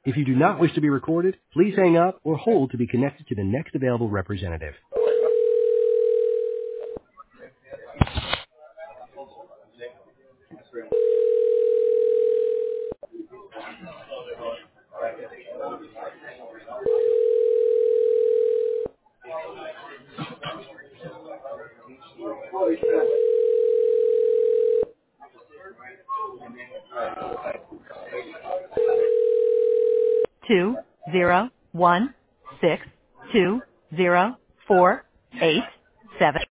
If you do not wish to be recorded, please hang up or hold to be connected to the next available representative. 201620487.